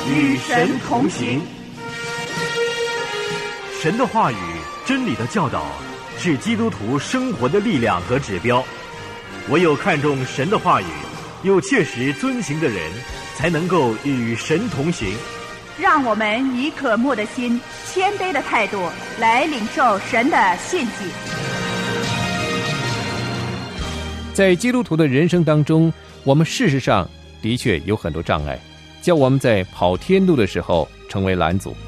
与神同行。 神的话语、真理的教导是基督徒生活的力量和指标。唯有看重神的话语，又切实遵行的人，才能够与神同行。 让我们以渴慕的心、谦卑的态度来领受神的信息。 在基督徒的人生当中，我们事实上的确有很多障碍，叫我们在跑天路的时候成为拦阻。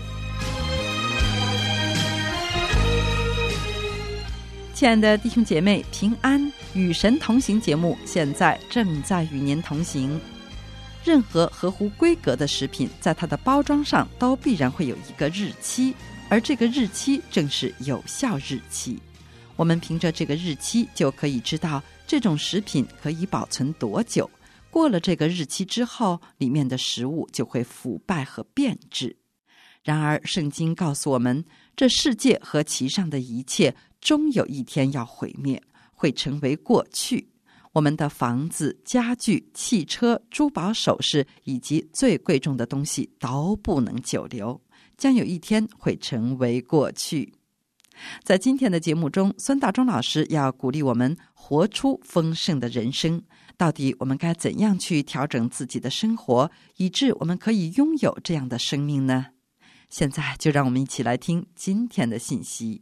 亲爱的弟兄姐妹，平安，与神同行节目现在正在与您同行。任何合乎规格的食品，在它的包装上都必然会有一个日期，而这个日期正是有效日期。我们凭着这个日期就可以知道这种食品可以保存多久，过了这个日期之后，里面的食物就会腐败和变质。然而圣经告诉我们，这世界和其上的一切终有一天要毁灭，会成为过去。我们的房子、家具、汽车、珠宝首饰以及最贵重的东西都不能久留，将有一天会成为过去。在今天的节目中，孙大中老师要鼓励我们活出丰盛的人生。到底我们该怎样去调整自己的生活，以致我们可以拥有这样的生命呢？现在就让我们一起来听今天的信息。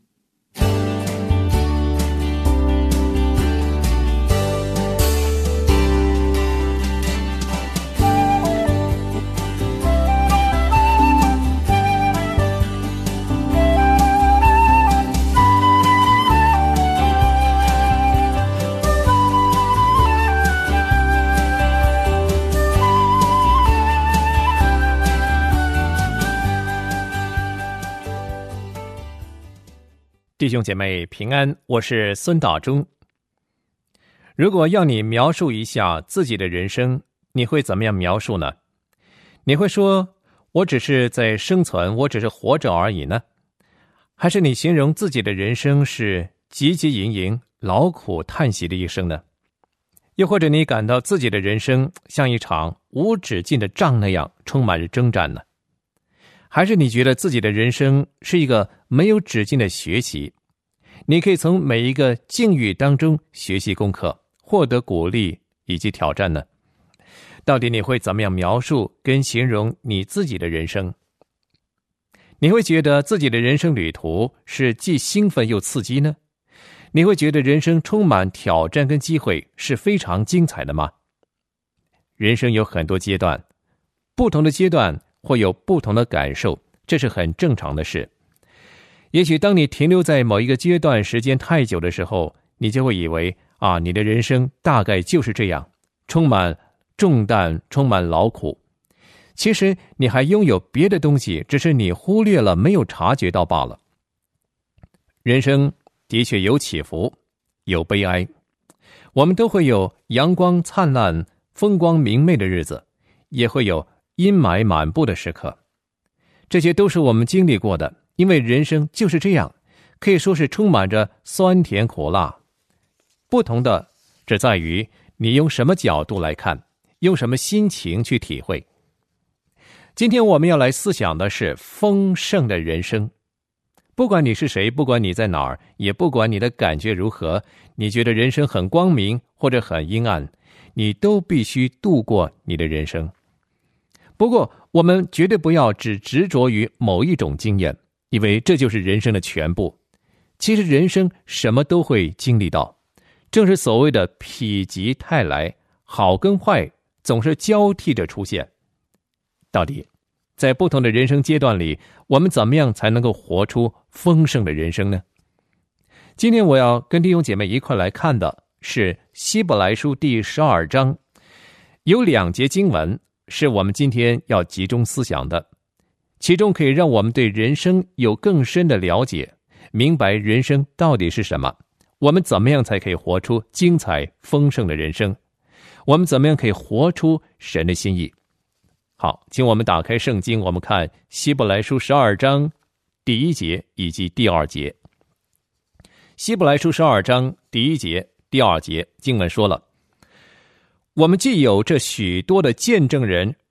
弟兄姐妹平安，我是孙大中。如果要你描述一下自己的人生，你会怎么样描述呢？你会说我只是在生存，我只是活着而已呢？还是你形容自己的人生是汲汲营营、劳苦叹息的一生呢？又或者你感到自己的人生像一场无止境的仗那样充满着征战呢？还是你觉得自己的人生是一个没有止境的学习，你可以从每一个境遇当中学习功课，获得鼓励以及挑战呢？到底你会怎么样描述跟形容你自己的人生？你会觉得自己的人生旅途是既兴奋又刺激呢？你会觉得人生充满挑战跟机会是非常精彩的吗？人生有很多阶段，不同的阶段会有不同的感受，这是很正常的事。也许当你停留在某一个阶段时间太久的时候，你就会以为你的人生大概就是这样，充满重担，充满劳苦。其实你还拥有别的东西，只是你忽略了，没有察觉到罢了。人生的确有起伏，有悲哀，我们都会有阳光灿烂、风光明媚的日子，也会有阴霾满布的时刻，这些都是我们经历过的，因为人生就是这样，可以说是充满着酸甜苦辣。不同的只在于你用什么角度来看，用什么心情去体会。今天我们要来思想的是丰盛的人生。不管你是谁，不管你在哪儿，也不管你的感觉如何，你觉得人生很光明或者很阴暗，你都必须度过你的人生。不过我们绝对不要只执着于某一种经验，以为这就是人生的全部。其实人生什么都会经历到，正是所谓的否极泰来，好跟坏总是交替着出现。到底在不同的人生阶段里，我们怎么样才能够活出丰盛的人生呢？今天我要跟弟兄姐妹一块来看的是希伯来书第12章，有2节经文是我们今天要集中思想的，其中可以让我们对人生有更深的了解，明白人生到底是什么，我们怎么样才可以活出精彩丰盛的人生，我们怎么样可以活出神的心意。好，请我们打开圣经，我们看希伯来书12章第1节以及第2节。希伯来书12章第1节、第2节经文说了，我们既有这许多的见证人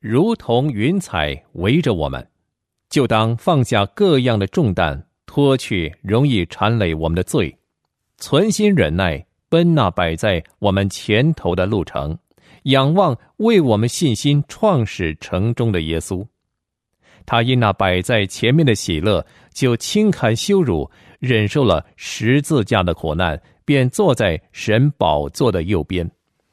如同云彩围着我们，就当放下各样的重担，脱去容易缠累我们的罪，存心忍耐，奔那摆在我们前头的路程，仰望为我们信心创始成终的耶稣。他因那摆在前面的喜乐，就轻看羞辱，忍受了十字架的苦难，便坐在神宝座的右边。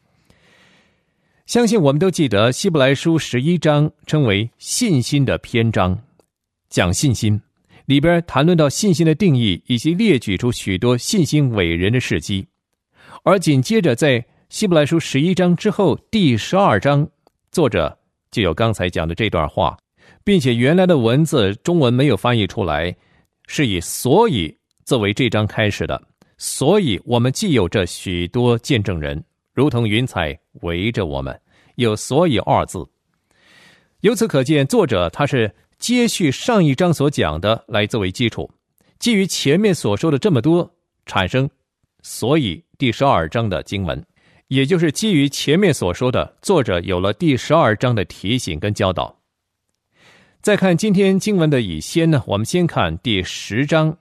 相信我们都记得希伯来书11章称为信心的篇章，讲信心，里边谈论到信心的定义，以及列举出许多信心伟人的事迹。而紧接着在希伯来书11章之后第12章，作者就有刚才讲的这段话，并且原来的文字中文没有翻译出来，是以所以作为这章开始的。所以我们既有这许多见证人，如同云彩围着我们，有所以二字。由此可见，作者他是接续上一章所讲的来作为基础，基于前面所说的这么多，产生所以第12章的经文，也就是基于前面所说的，作者有了第12章的提醒跟教导。再看今天经文的以先呢，我们先看第10章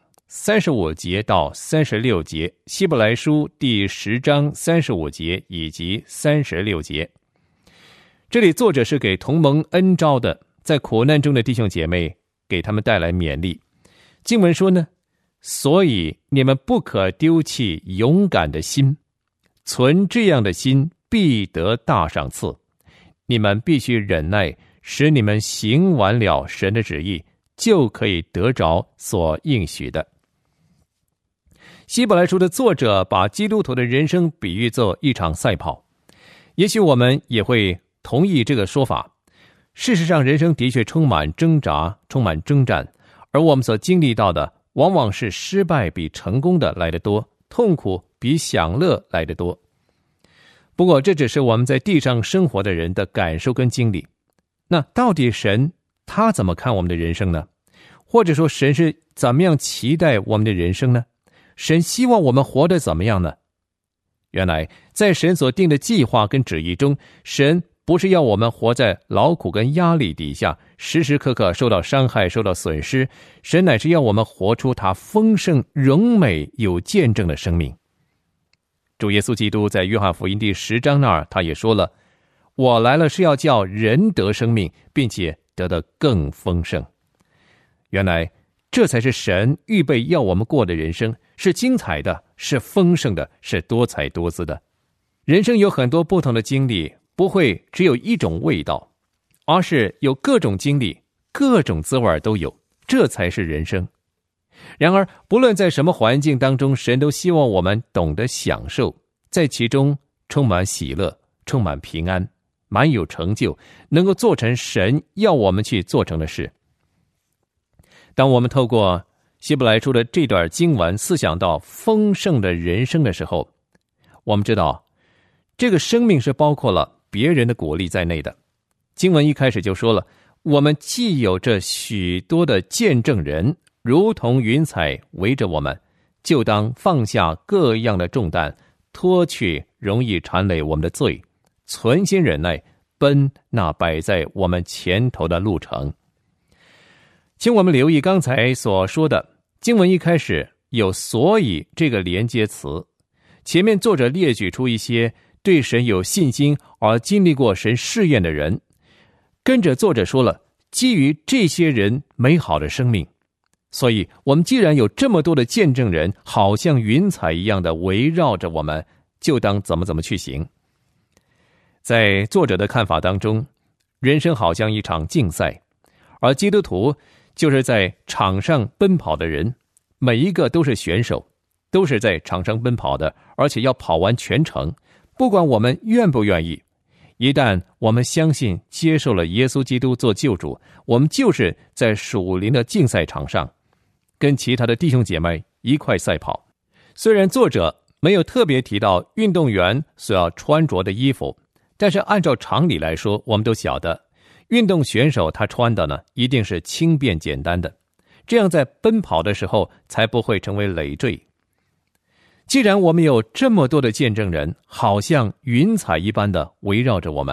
35节到36节，希伯来书第10章35节以及36节。这里作者是给同蒙恩召的在苦难中的弟兄姐妹，给他们带来勉励。经文说呢，所以你们不可丢弃勇敢的心，存这样的心必得大赏赐。你们必须忍耐，使你们行完了神的旨意，就可以得着所应许的。希伯来书的作者把基督徒的人生比喻作一场赛跑，也许我们也会同意这个说法。事实上，人生的确充满挣扎，充满征战，而我们所经历到的往往是失败比成功的来得多，痛苦比享乐来得多。不过这只是我们在地上生活的人的感受跟经历。那到底神他怎么看我们的人生呢？或者说神是怎么样期待我们的人生呢？神希望我们活得怎么样呢？原来在神所定的计划跟旨意中，神不是要我们活在劳苦跟压力底下，时时刻刻受到伤害，受到损失。神乃是要我们活出他丰盛荣美有见证的生命。主耶稣基督在约翰福音第10章那儿，他也说了，我来了是要叫人得生命，并且得得更丰盛。原来这才是神预备要我们过的人生，是精彩的，是丰盛的，是多彩多姿的。人生有很多不同的经历，不会只有一种味道，而是有各种经历，各种滋味都有，这才是人生。然而不论在什么环境当中，神都希望我们懂得享受，在其中充满喜乐，充满平安，满有成就，能够做成神要我们去做成的事。当我们透过希伯来书的这段经文思想到丰盛的人生的时候，我们知道这个生命是包括了别人的鼓励在内的。经文一开始就说了，我们既有这许多的见证人，如同云彩围着我们，就当放下各样的重担，脱去容易缠累我们的罪，存心忍耐，奔那摆在我们前头的路程。请我们留意刚才所说的，经文一开始有所以这个连接词，前面作者列举出一些对神有信心而经历过神试验的人，跟着作者说了，基于这些人美好的生命，所以我们既然有这么多的见证人，好像云彩一样的围绕着我们，就当怎么去行。在作者的看法当中，人生好像一场竞赛，而基督徒就是在场上奔跑的人，每一个都是选手，都是在场上奔跑的，而且要跑完全程。不管我们愿不愿意，一旦我们相信接受了耶稣基督做救主，我们就是在属灵的竞赛场上，跟其他的弟兄姐妹一块赛跑。虽然作者没有特别提到运动员所要穿着的衣服，但是按照常理来说，我们都晓得运动选手他穿的呢，一定是轻便简单的，这样在奔跑的时候才不会成为累赘。既然我们有这么多的见证人，好像云彩一般的围绕着我们，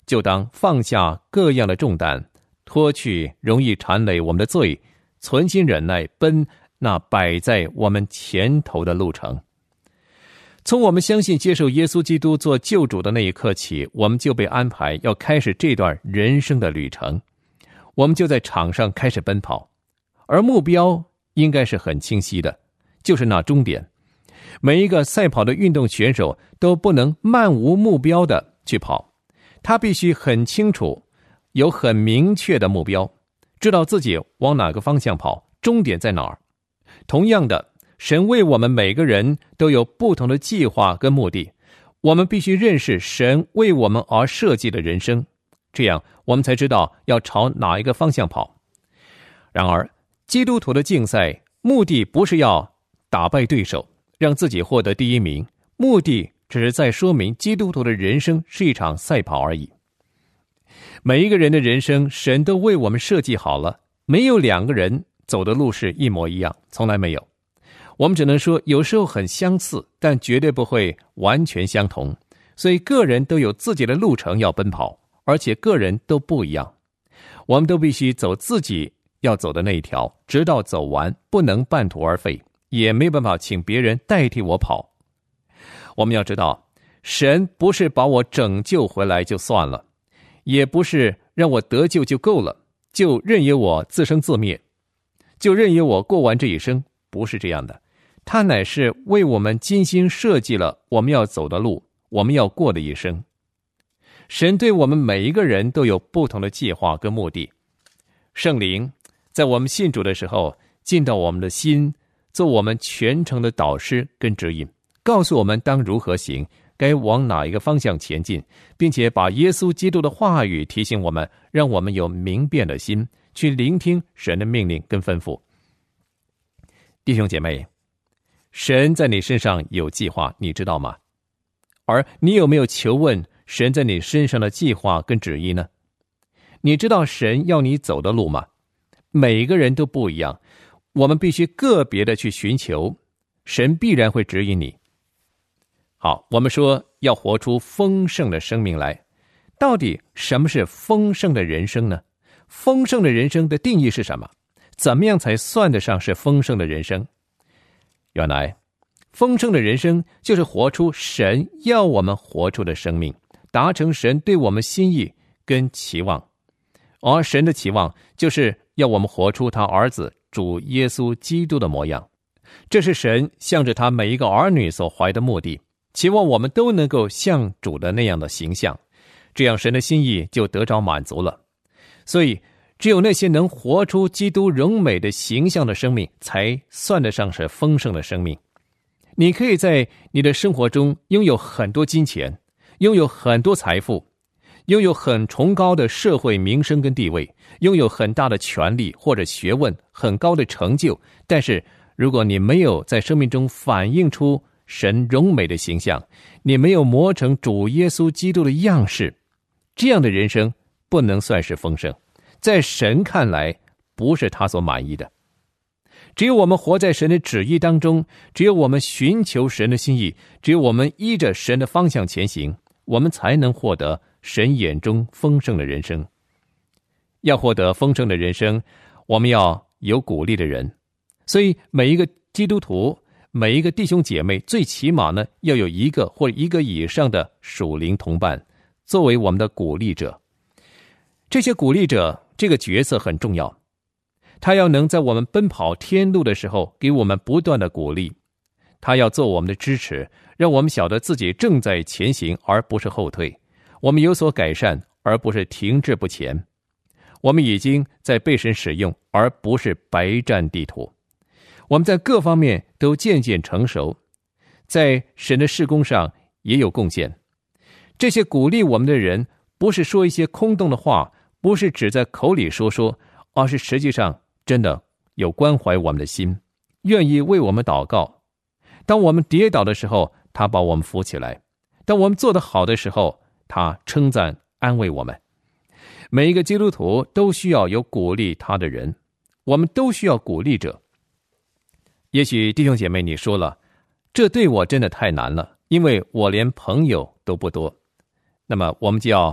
就当放下各样的重担，脱去容易缠累我们的罪，存心忍耐，奔那摆在我们前头的路程。从我们相信接受耶稣基督做救主的那一刻起，我们就被安排要开始这段人生的旅程。我们就在场上开始奔跑，而目标应该是很清晰的，就是那终点。每一个赛跑的运动选手都不能漫无目标的去跑，他必须很清楚，有很明确的目标，知道自己往哪个方向跑，终点在哪儿。同样的，神为我们每个人都有不同的计划跟目的，我们必须认识神为我们而设计的人生，这样我们才知道要朝哪一个方向跑。然而，基督徒的竞赛目的不是要打败对手，让自己获得第一名，目的只是在说明基督徒的人生是一场赛跑而已。每一个人的人生，神都为我们设计好了，没有两个人走的路是一模一样，从来没有。我们只能说有时候很相似，但绝对不会完全相同。所以个人都有自己的路程要奔跑，而且个人都不一样。我们都必须走自己要走的那一条，直到走完，不能半途而废，也没办法请别人代替我跑。我们要知道，神不是把我拯救回来就算了，也不是让我得救就够了，就任由我自生自灭，就任由我过完这一生，不是这样的。他乃是为我们精心设计了我们要走的路，我们要过的一生。神对我们每一个人都有不同的计划跟目的。圣灵在我们信主的时候进到我们的心，做我们全程的导师跟指引，告诉我们当如何行，该往哪一个方向前进，并且把耶稣基督的话语提醒我们，让我们有明辨的心去聆听神的命令跟吩咐。弟兄姐妹，神在你身上有计划，你知道吗？而你有没有求问神在你身上的计划跟旨意呢？你知道神要你走的路吗？每个人都不一样，我们必须个别的去寻求，神必然会指引你。好，我们说要活出丰盛的生命来，到底什么是丰盛的人生呢？丰盛的人生的定义是什么？怎么样才算得上是丰盛的人生？原来丰盛的人生就是活出神要我们活出的生命，达成神对我们心意跟期望。而神的期望就是要我们活出他儿子主耶稣基督的模样，这是神向着他每一个儿女所怀的目的，期望我们都能够像主的那样的形象，这样神的心意就得着满足了。所以只有那些能活出基督荣美的形象的生命，才算得上是丰盛的生命。你可以在你的生活中拥有很多金钱，拥有很多财富，拥有很崇高的社会名声跟地位，拥有很大的权力或者学问，很高的成就，但是如果你没有在生命中反映出神荣美的形象，你没有磨成主耶稣基督的样式，这样的人生不能算是丰盛，在神看来不是他所满意的。只有我们活在神的旨意当中，只有我们寻求神的心意，只有我们依着神的方向前行，我们才能获得神眼中丰盛的人生。要获得丰盛的人生，我们要有鼓励的人。所以每一个基督徒，每一个弟兄姐妹，最起码呢，要有一个或一个以上的属灵同伴，作为我们的鼓励者。这些鼓励者这个角色很重要，他要能在我们奔跑天路的时候给我们不断的鼓励，他要做我们的支持，让我们晓得自己正在前行而不是后退，我们有所改善而不是停滞不前，我们已经在被神使用而不是白占地图，我们在各方面都渐渐成熟，在神的事工上也有贡献。这些鼓励我们的人不是说一些空洞的话，不是只在口里说说，而是实际上真的有关怀我们的心，愿意为我们祷告。当我们跌倒的时候，他把我们扶起来；当我们做得好的时候，他称赞安慰我们。每一个基督徒都需要有鼓励他的人，我们都需要鼓励者。也许弟兄姐妹你说了，这对我真的太难了，因为我连朋友都不多。那么我们就要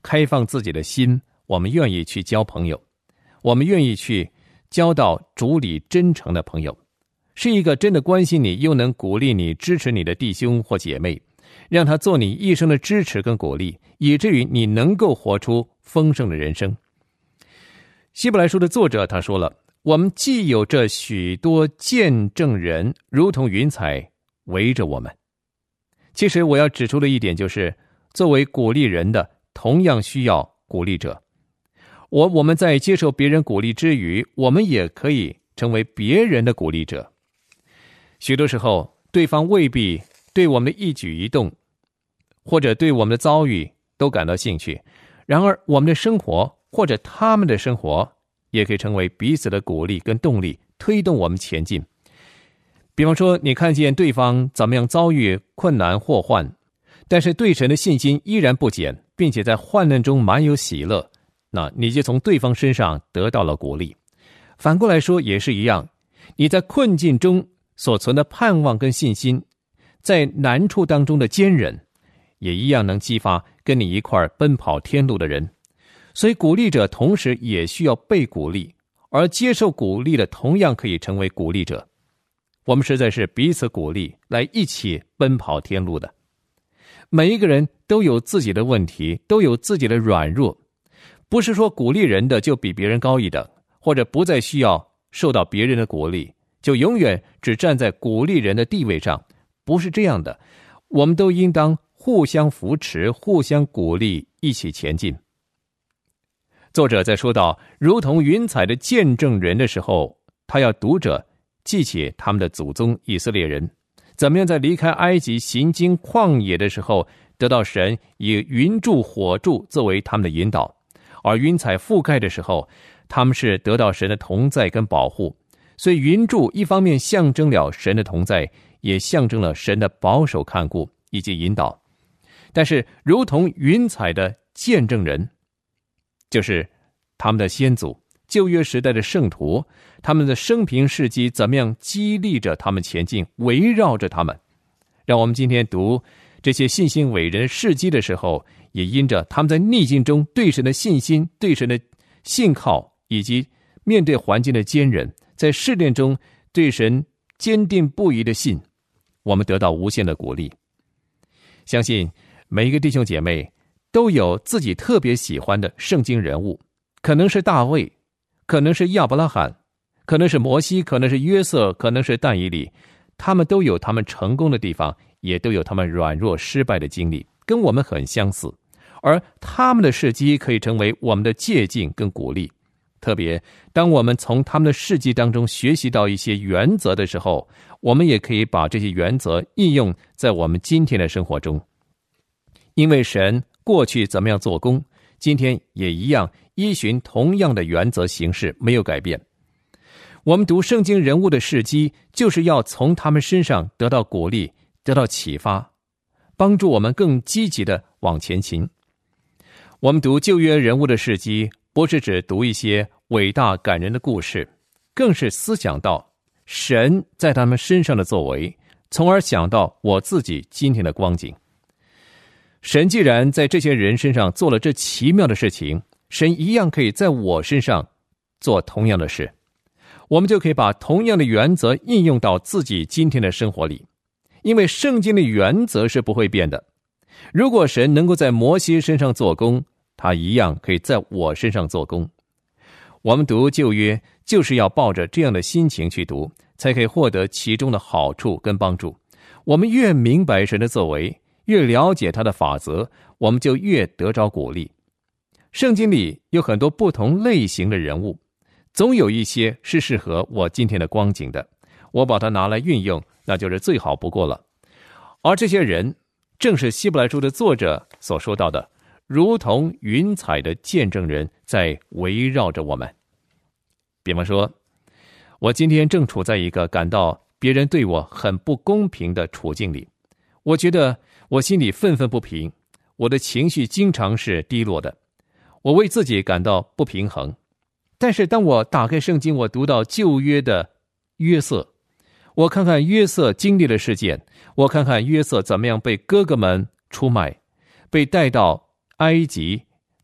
开放自己的心，我们愿意去交朋友，我们愿意去交到主里真诚的朋友，是一个真的关心你又能鼓励你支持你的弟兄或姐妹，让他做你一生的支持跟鼓励，以至于你能够活出丰盛的人生。希伯来书的作者他说了，我们既有这许多见证人如同云彩围着我们。其实我要指出的一点就是，作为鼓励人的同样需要鼓励者。我们在接受别人鼓励之余，我们也可以成为别人的鼓励者。许多时候对方未必对我们的一举一动或者对我们的遭遇都感到兴趣，然而我们的生活或者他们的生活也可以成为彼此的鼓励跟动力，推动我们前进。比方说，你看见对方怎么样遭遇困难祸患，但是对神的信心依然不减，并且在患难中满有喜乐，那你就从对方身上得到了鼓励。反过来说也是一样，你在困境中所存的盼望跟信心，在难处当中的坚忍，也一样能激发跟你一块奔跑天路的人。所以鼓励者同时也需要被鼓励，而接受鼓励的同样可以成为鼓励者。我们实在是彼此鼓励，来一起奔跑天路的。每一个人都有自己的问题，都有自己的软弱，不是说鼓励人的就比别人高一等，或者不再需要受到别人的鼓励，就永远只站在鼓励人的地位上，不是这样的。我们都应当互相扶持，互相鼓励，一起前进。作者在说到如同云彩的见证人的时候，他要读者记起他们的祖宗以色列人怎么样在离开埃及行经旷野的时候，得到神以云柱火柱作为他们的引导，而云彩覆盖的时候，他们是得到神的同在跟保护。所以云柱一方面象征了神的同在，也象征了神的保守看顾以及引导。但是如同云彩的见证人，就是他们的先祖旧约时代的圣徒，他们的生平事迹怎么样激励着他们前进，围绕着他们。让我们今天读这些信心伟人事迹的时候，也因着他们在逆境中对神的信心，对神的信靠，以及面对环境的坚韧，在试炼中对神坚定不移的信，我们得到无限的鼓励。相信每一个弟兄姐妹都有自己特别喜欢的圣经人物，可能是大卫，可能是亚伯拉罕，可能是摩西，可能是约瑟，可能是但以理。他们都有他们成功的地方，也都有他们软弱失败的经历，跟我们很相似。而他们的事迹可以成为我们的借鉴跟鼓励。特别当我们从他们的事迹当中学习到一些原则的时候，我们也可以把这些原则应用在我们今天的生活中。因为神过去怎么样做工，今天也一样依循同样的原则行事，没有改变。我们读圣经人物的事迹，就是要从他们身上得到鼓励，得到启发，帮助我们更积极地往前行。我们读旧约人物的事迹，不是只读一些伟大感人的故事，更是思想到神在他们身上的作为，从而想到我自己今天的光景。神既然在这些人身上做了这奇妙的事情，神一样可以在我身上做同样的事。我们就可以把同样的原则应用到自己今天的生活里，因为圣经的原则是不会变的。如果神能够在摩西身上做工，他一样可以在我身上做工。我们读旧约就是要抱着这样的心情去读，才可以获得其中的好处跟帮助。我们越明白神的作为，越了解他的法则，我们就越得着鼓励。圣经里有很多不同类型的人物，总有一些是适合我今天的光景的，我把它拿来运用，那就是最好不过了。而这些人正是希伯来书的作者所说到的，如同云彩的见证人在围绕着我们。比方说，我今天正处在一个感到别人对我很不公平的处境里，我觉得我心里愤愤不平，我的情绪经常是低落的，我为自己感到不平衡。但是当我打开圣经，我读到旧约的约瑟，我看看约瑟经历的事件，我看看约瑟怎么样被哥哥们出卖，被带到埃及，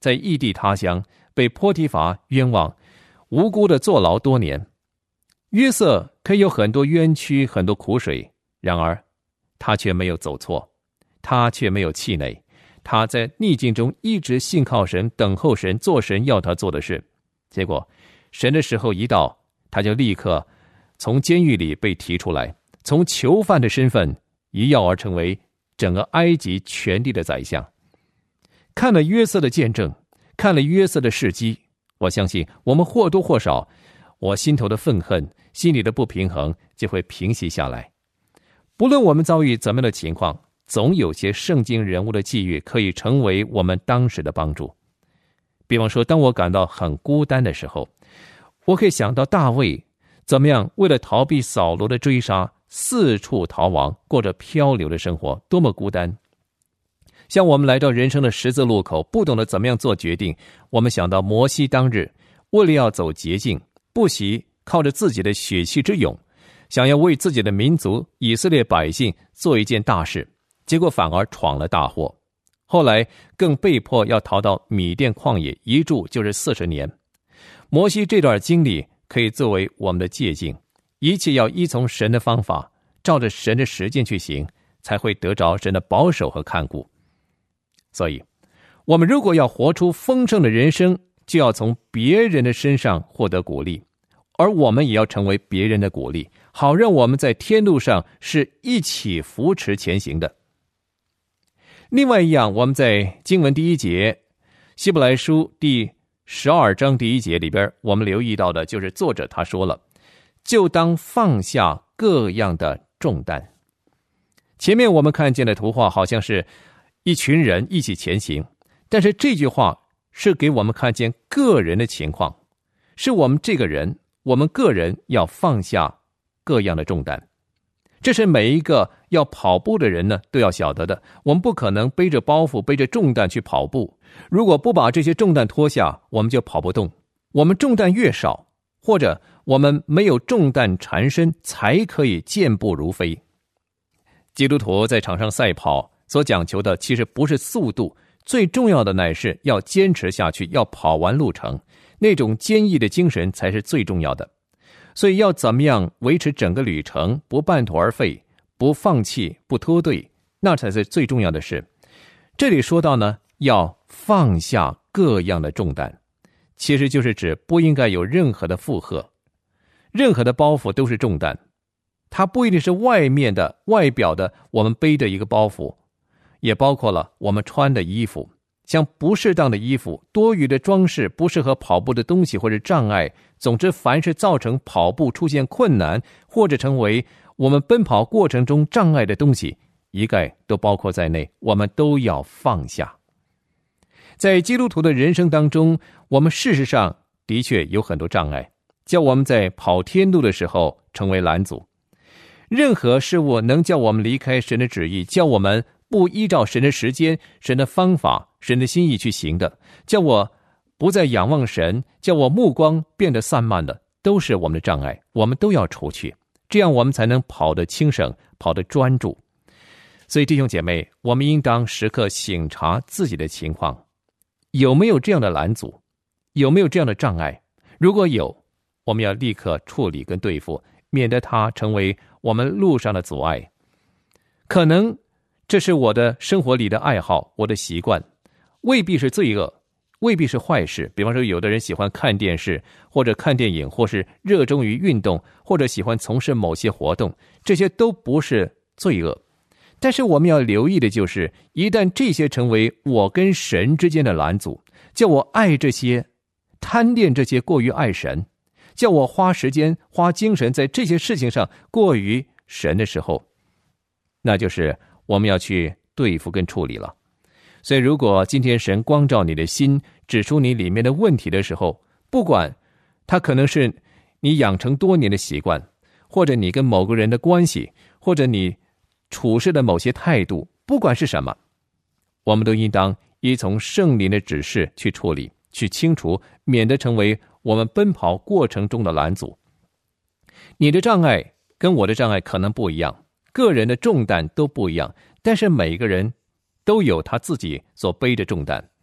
在异地他乡被波提乏冤枉，无辜的坐牢多年。约瑟可以有很多冤屈，很多苦水，然而他却没有走错，他却没有气馁，他在逆境中一直信靠神，等候神，做神要他做的事。结果神的时候一到，他就立刻从监狱里被提出来，从囚犯的身份一跃而成为整个埃及全地的宰相。看了约瑟的见证，看了约瑟的事迹，我相信我们或多或少，我心头的愤恨，心里的不平衡就会平息下来。不论我们遭遇怎么样的情况，总有些圣经人物的际遇可以成为我们当时的帮助。比方说，当我感到很孤单的时候，我可以想到大卫怎么样为了逃避扫罗的追杀，四处逃亡，过着漂流的生活，多么孤单。像我们来到人生的十字路口，不懂得怎么样做决定，我们想到摩西当日为了要走捷径，不惜靠着自己的血气之勇，想要为自己的民族以色列百姓做一件大事，结果反而闯了大祸。后来更被迫要逃到米甸旷野，一住就是40年。摩西这段经历可以作为我们的借鉴，一切要依从神的方法，照着神的实践去行，才会得着神的保守和看顾。所以我们如果要活出丰盛的人生，就要从别人的身上获得鼓励，而我们也要成为别人的鼓励，好让我们在天路上是一起扶持前行的。另外一样，我们在经文第1节，希伯来书第12章第1节里边，我们留意到的就是作者他说了，就当放下各样的重担。前面我们看见的图画好像是一群人一起前行，但是这句话是给我们看见个人的情况，是我们这个人，我们个人要放下各样的重担。这是每一个要跑步的人呢都要晓得的。我们不可能背着包袱背着重担去跑步，如果不把这些重担脱下，我们就跑不动。我们重担越少，或者我们没有重担缠身，才可以健步如飞。基督徒在场上赛跑所讲求的其实不是速度，最重要的乃是要坚持下去，要跑完路程，那种坚毅的精神才是最重要的。所以要怎么样维持整个旅程，不半途而废，不放弃，不脱队，那才是最重要的事。这里说到呢，要放下各样的重担，其实就是指不应该有任何的负荷，任何的包袱都是重担。它不一定是外面的外表的我们背的一个包袱，也包括了我们穿的衣服，像不适当的衣服、多余的装饰、不适合跑步的东西或者障碍，总之凡是造成跑步出现困难或者成为我们奔跑过程中障碍的东西，一概都包括在内，我们都要放下。在基督徒的人生当中，我们事实上的确有很多障碍，叫我们在跑天路的时候成为拦阻。任何事物能叫我们离开神的旨意，叫我们不依照神的时间、神的方法、神的心意去行的，叫我不再仰望神，叫我目光变得散漫的，都是我们的障碍，我们都要除去，这样我们才能跑得轻省，跑得专注。所以弟兄姐妹，我们应当时刻省察自己的情况，有没有这样的拦阻，有没有这样的障碍？如果有，我们要立刻处理跟对付，免得它成为我们路上的阻碍。可能这是我的生活里的爱好，我的习惯，未必是罪恶，未必是坏事。比方说，有的人喜欢看电视，或者看电影，或是热衷于运动，或者喜欢从事某些活动，这些都不是罪恶。但是我们要留意的就是，一旦这些成为我跟神之间的拦阻，叫我爱这些，贪恋这些过于爱神，叫我花时间花精神在这些事情上过于神的时候，那就是我们要去对付跟处理了。所以如果今天神光照你的心，指出你里面的问题的时候，不管它可能是你养成多年的习惯，或者你跟某个人的关系，或者你处事的某些态度，不管是什么，我们都应当依从圣灵的指示去处理，去清除，免得成为我们奔跑过程中的拦阻。你的障碍跟我的障碍可能不一样，个人的重担都不一样，但是每个人都有他自己所背的重担。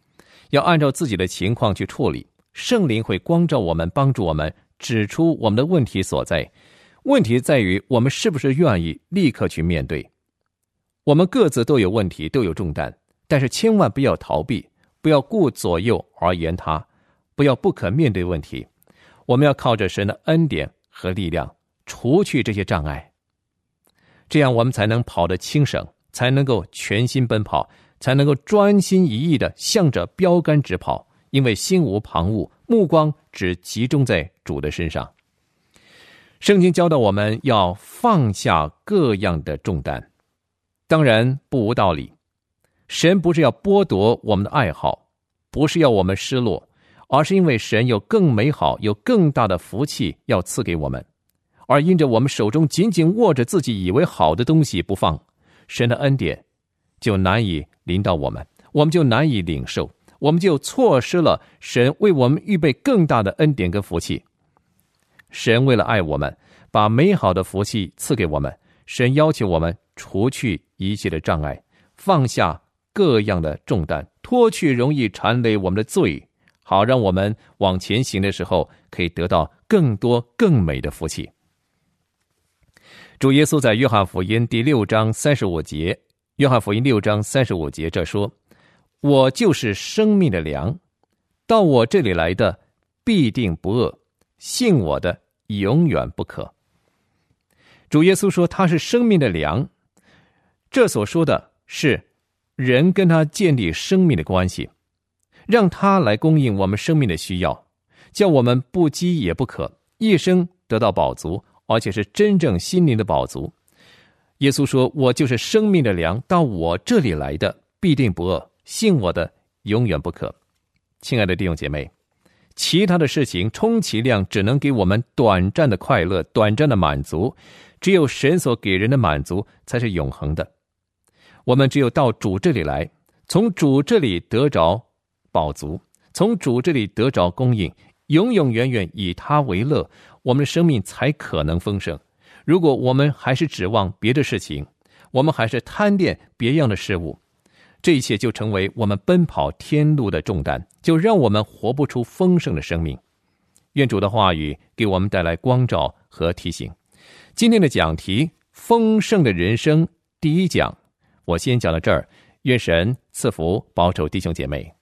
要按照自己的情况去处理。圣灵会光照我们，帮助我们指出我们的问题所在。问题在于我们是不是愿意立刻去面对。我们各自都有问题，都有重担，但是千万不要逃避，不要顾左右而言他，不要不可面对问题。我们要靠着神的恩典和力量除去这些障碍，这样我们才能跑得轻省，才能够全心奔跑，才能够专心一意地向着标杆直跑，因为心无旁骛，目光只集中在主的身上。圣经教导我们要放下各样的重担，当然不无道理。神不是要剥夺我们的爱好，不是要我们失落，而是因为神有更美好、有更大的福气要赐给我们，而因着我们手中紧紧握着自己以为好的东西不放，神的恩典就难以临到我们，我们就难以领受，我们就错失了神为我们预备更大的恩典跟福气。神为了爱我们，把美好的福气赐给我们，神要求我们除去一切的障碍，放下各样的重担，脱去容易缠累我们的罪，好让我们往前行的时候可以得到更多更美的福气。主耶稣在约翰福音第6章35节，约翰福音6章35节这说：我就是生命的粮，到我这里来的必定不饿，信我的永远不渴。主耶稣说他是生命的粮，这所说的是人跟他建立生命的关系，让他来供应我们生命的需要，叫我们不饥也不渴，一生得到饱足，而且是真正心灵的饱足。耶稣说我就是生命的粮，到我这里来的必定不饿，信我的永远不渴。亲爱的弟兄姐妹，其他的事情充其量只能给我们短暂的快乐，短暂的满足，只有神所给人的满足才是永恒的。我们只有到主这里来，从主这里得着饱足，从主这里得着供应，永永远远以他为乐，我们的生命才可能丰盛。如果我们还是指望别的事情，我们还是贪恋别样的事物，这一切就成为我们奔跑天路的重担，就让我们活不出丰盛的生命。愿主的话语给我们带来光照和提醒。今天的讲题，丰盛的人生第一讲，我先讲到这儿。愿神赐福保守弟兄姐妹。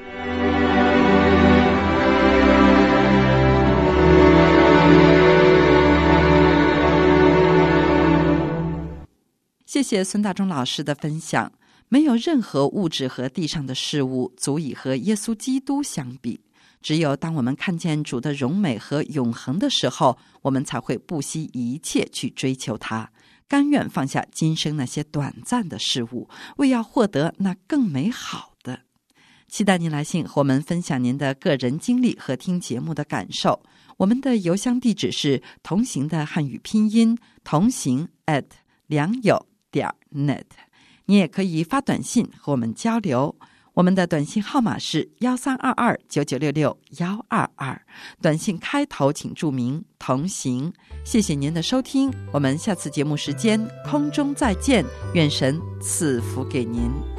谢谢孙大中老师的分享。没有任何物质和地上的事物足以和耶稣基督相比，只有当我们看见主的荣美和永恒的时候，我们才会不惜一切去追求它，甘愿放下今生那些短暂的事物，为要获得那更美好的。期待您来信和我们分享您的个人经历和听节目的感受。我们的邮箱地址是同行的汉语拼音同行@良友.net。你也可以发短信和我们交流，我们的短信号码是13229966-122，短信开头请注明同行。谢谢您的收听，我们下次节目时间空中再见，愿神赐福给您。